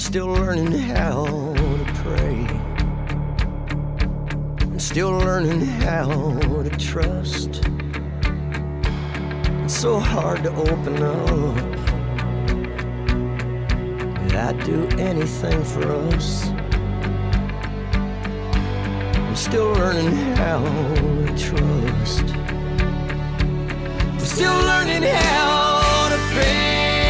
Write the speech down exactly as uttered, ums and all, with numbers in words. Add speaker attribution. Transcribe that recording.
Speaker 1: still learning how to pray. I'm still learning how to trust. It's so hard to open up. I'd do anything for us. I'm still learning how to trust. I'm still learning how